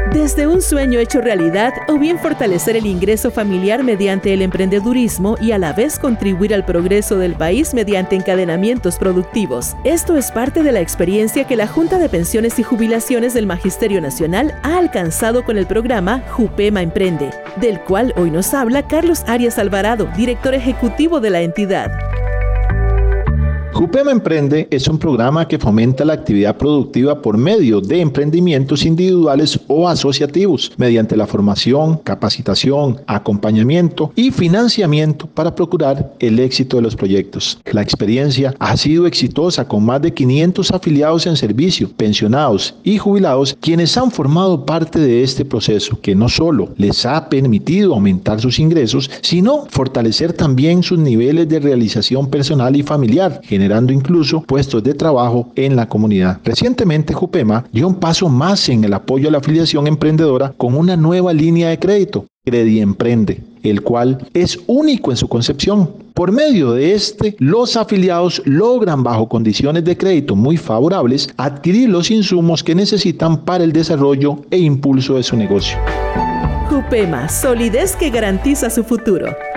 Desde un sueño hecho realidad o bien fortalecer el ingreso familiar mediante el emprendedurismo y a la vez contribuir al progreso del país mediante encadenamientos productivos. Esto es parte de la experiencia que la Junta de Pensiones y Jubilaciones del Magisterio Nacional ha alcanzado con el programa Jupema Emprende, del cual hoy nos habla Carlos Arias Alvarado, director ejecutivo de la entidad. Jupema Emprende es un programa que fomenta la actividad productiva por medio de emprendimientos individuales o asociativos, mediante la formación, capacitación, acompañamiento y financiamiento para procurar el éxito de los proyectos. La experiencia ha sido exitosa con más de 500 afiliados en servicio, pensionados y jubilados, quienes han formado parte de este proceso, que no solo les ha permitido aumentar sus ingresos, sino fortalecer también sus niveles de realización personal y familiar, generando incluso puestos de trabajo en la comunidad. Recientemente, Jupema dio un paso más en el apoyo a la afiliación emprendedora con una nueva línea de crédito, Crediemprende, el cual es único en su concepción. Por medio de este, los afiliados logran, bajo condiciones de crédito muy favorables, adquirir los insumos que necesitan para el desarrollo e impulso de su negocio. Jupema, solidez que garantiza su futuro.